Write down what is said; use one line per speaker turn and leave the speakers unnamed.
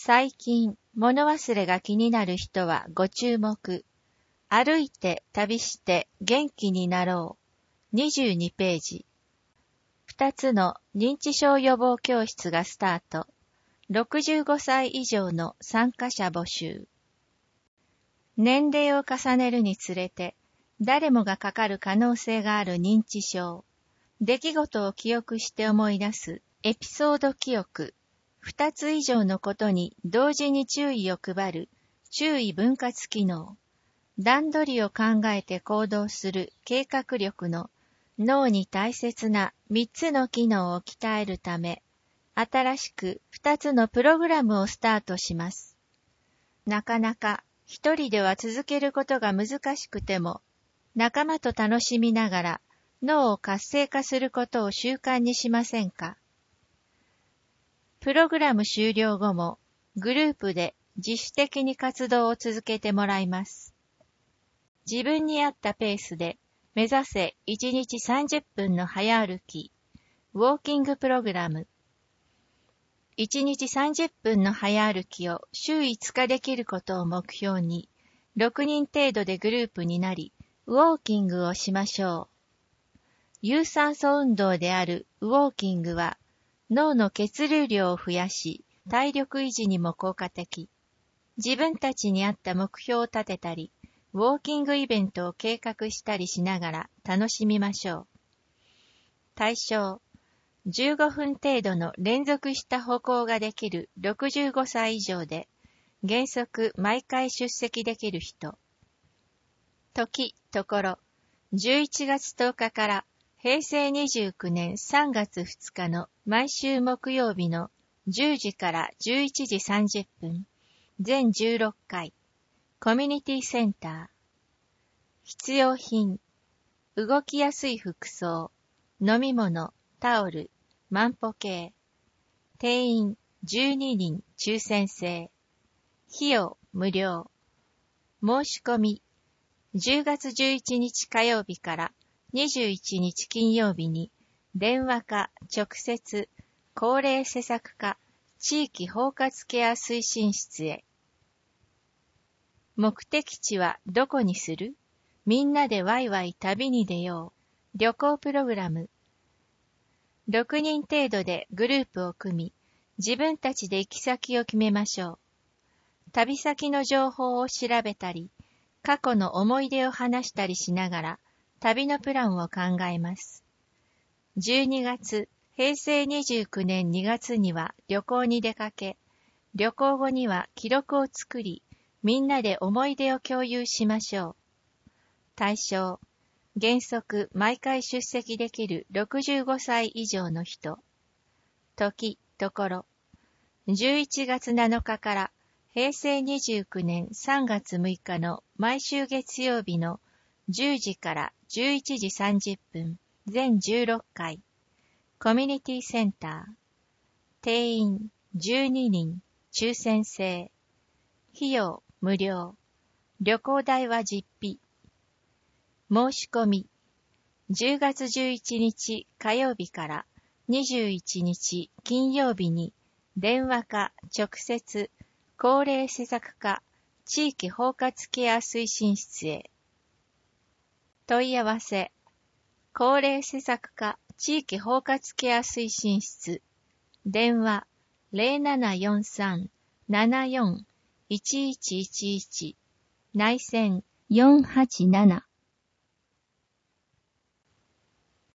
最近、物忘れが気になる人はご注目。歩いて旅して元気になろう。22ページ。2つの認知症予防教室がスタート。65歳以上の参加者募集。年齢を重ねるにつれて、誰もがかかる可能性がある認知症。出来事を記憶して思い出すエピソード記憶。2つ以上のことに同時に注意を配る注意分割機能。段取りを考えて行動する計画力の脳に大切な3つの機能を鍛えるため、新しく2つのプログラムをスタートします。なかなか一人では続けることが難しくても、仲間と楽しみながら脳を活性化することを習慣にしませんか？プログラム終了後もグループで自主的に活動を続けてもらいます。自分に合ったペースで目指せ1日30分の早歩き、ウォーキングプログラム。1日30分の早歩きを週5日できることを目標に、6人程度でグループになり、ウォーキングをしましょう。有酸素運動であるウォーキングは、脳の血流量を増やし、体力維持にも効果的。自分たちに合った目標を立てたり、ウォーキングイベントを計画したりしながら楽しみましょう。対象、15分程度の連続した歩行ができる65歳以上で、原則毎回出席できる人。時、ところ、11月10日から平成29年3月2日の毎週木曜日の10時から11時30分、全16回、コミュニティセンター。必要品、動きやすい服装、飲み物、タオル、万歩計。定員12人抽選制。費用無料。申し込み、10月11日火曜日から21日金曜日に電話か直接高齢施策課地域包括ケア推進室へ。目的地はどこにする？みんなでワイワイ旅に出よう。旅行プログラム。6人程度でグループを組み、自分たちで行き先を決めましょう。旅先の情報を調べたり、過去の思い出を話したりしながら、旅のプランを考えます。12月、平成29年2月には旅行に出かけ、旅行後には記録を作り、みんなで思い出を共有しましょう。対象、原則毎回出席できる65歳以上の人。時、ところ、11月7日から平成29年3月6日の毎週月曜日の10時から11時30分、全16回、コミュニティセンター。定員12人、抽選制。費用無料。旅行代は実費。申し込み、10月11日火曜日から21日金曜日に電話か直接高齢施策課地域包括ケア推進室へ。問い合わせ、高齢施策課地域包括ケア推進室。電話 0743-74-1111 内線487